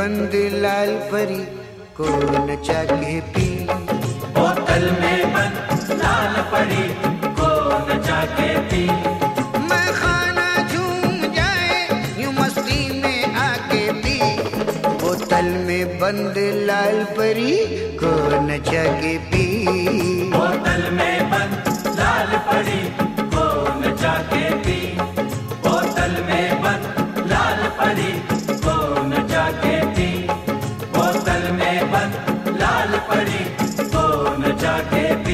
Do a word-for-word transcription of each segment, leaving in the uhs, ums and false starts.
बंद लाल परी को नचा के पी, बोतल में बंद लाल परी को नचा के पी। मैं खाना झूम जाए यूं मस्ती में आके पी, बोतल में बंद लाल परी को नचा के पी, बोतल में बंद लाल परी को नचा के पी, बोतल में बंद लाल परी को नचा के पी, बोतल में बंद लाल परी को नचा के पी।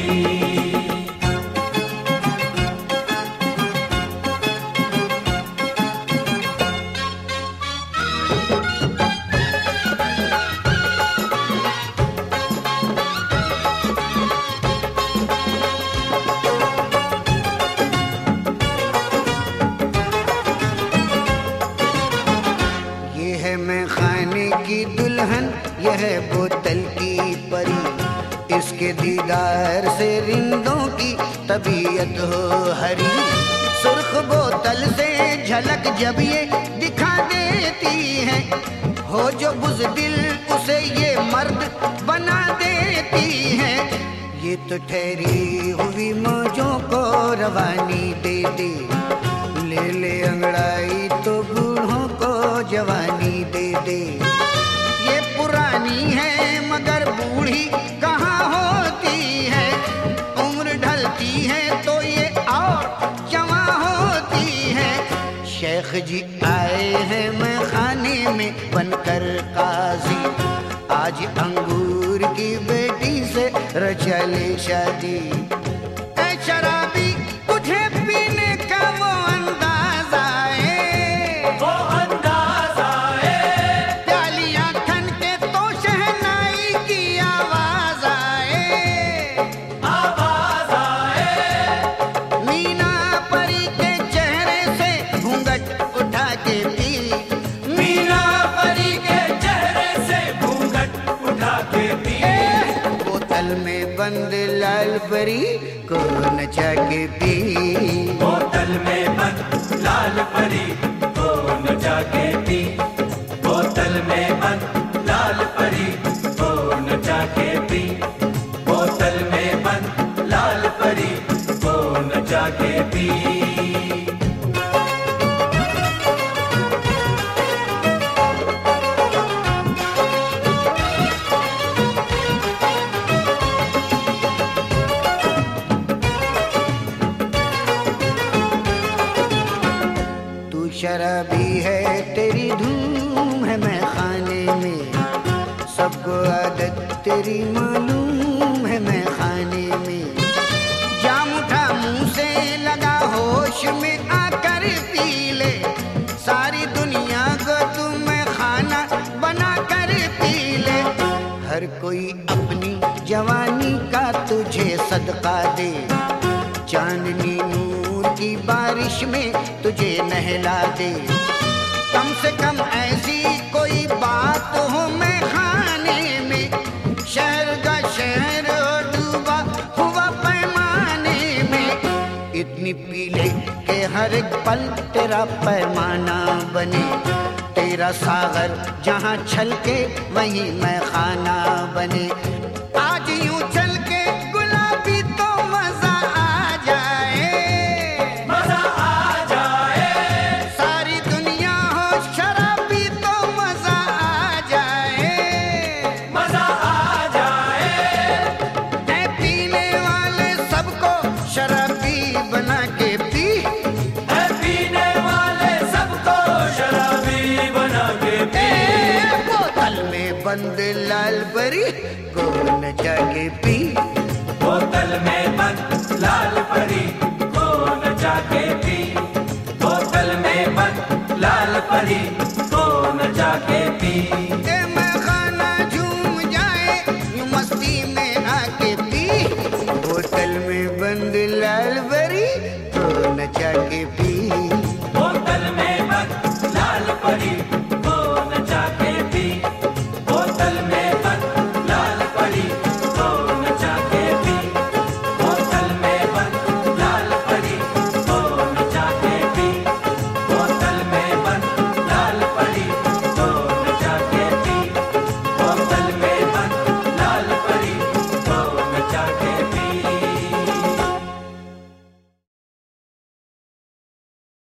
की दुल्हन यह बोतल की परी, इसके दीदार से रिंदों की तबीयत हो हरी। सुर्ख बोतल से झलक जब ये दिखा देती है, हो जो बुज़दिल उसे ये मर्द बना देती है। ये तो ठहरी हुई मौजों को रवानी दे दे, ले ले अंगड़ाई तो बूढ़ों को जवानी दे दे। ये पुरानी है मगर बूढ़ी कहाँ होती है, उम्र ढलती है तो ये और जवां होती है। शेख जी आए हैं मैं खाने में बनकर काजी, आज अंगूर की बेटी से रचा ले शादी। ऐ शराबी तुझे पीने का वो अंदाजा है, वो अंदाजा है, प्यालियां ठन के तो शहनाई की आवाज आए, आवाज आए। मीना परी के चेहरे से घूंघट उठा के पी, मीना परी के चेहरे से घूंघट उठा के पी। बोतल में बंद लाल परी को नचा के पी, बोतल में बंद लाल परी को नचा के पी, बोतल में बंद लाल परी को नचा के पी, बोतल में बंद लाल परी को नचा के पी। शराबी है तेरी धूम है मैं खाने में, सबको आदत तेरी मालूम है मैं खाने में। जाम उठा मुंह से लगा होश में आकर पी ले, सारी दुनिया को तुम खाना बना कर पी ले। हर कोई अपनी जवानी का तुझे सदका दे, चांदनी नूर की बारिश में तुझे नहला दे। कम से कम ऐसी कोई बात हो मैं खाने में, शहर का शहर डूबा हुआ पैमाने में। इतनी पी ले के हर एक पल तेरा पैमाना बने, तेरा सागर जहाँ छलके वहीं मैं खाना बने। आज यूं चल के गुलाबी तो मजा आ जाए, मजा आ जाए, सारी दुनिया हो शराबी तो मजा आ जाए, मजा आ जाए। ऐ पीने वाले सबको शराबी बना के पी, है पीने वाले सबको शराबी बना के पी। ए, बोतल में बंद लाल परी को नचा के पी, बोतल में बंद लाल परी को नचा के पी, बोतल में बंद लाल परी को नचा के